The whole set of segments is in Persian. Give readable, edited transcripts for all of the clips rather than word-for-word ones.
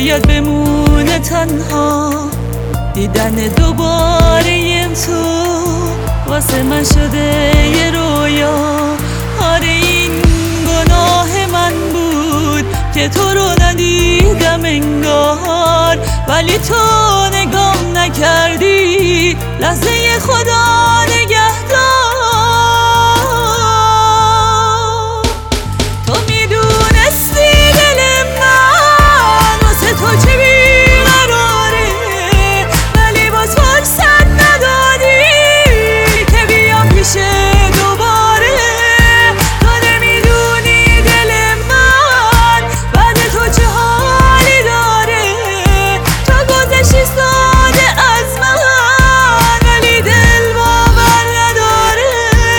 شاید بمونه تنها دیدن دوباره تو واسه من شده یه رویا. آره این گناه من بود که تو رو ندیدم انگار، ولی تو نگام نکردی لحظه خدا نگهدار. تو میدونستی دل من واسه تو چه بیقراره، ولی باز فرصت ندادی که بیام پیش دوباره. تو نمیدونی دل من بعد تو چه حالی داره. تو گذشتی ساده از من ولی دل باور نداره.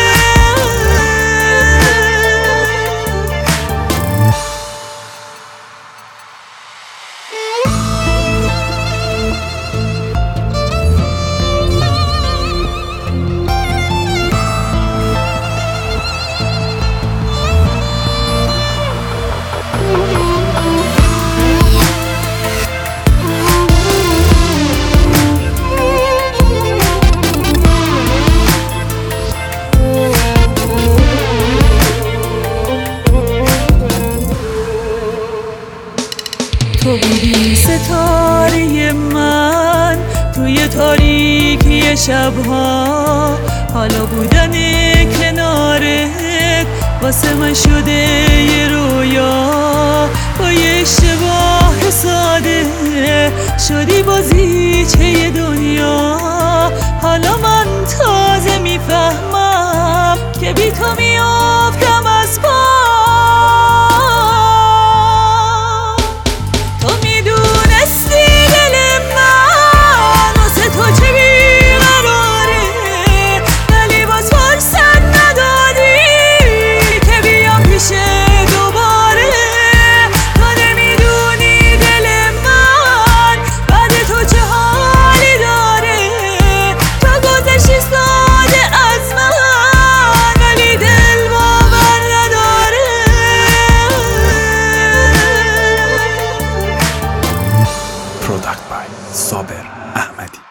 تو بودی ستاره من توی تاریکی شبها، حالا بودن کنارت واسه من شده یه رویا. با یه اشتباه ساده شدی بازیچه دنیا. حالا من تازه میفهمم که بی تو میافتم از پا. Product by Sober Ahmadi.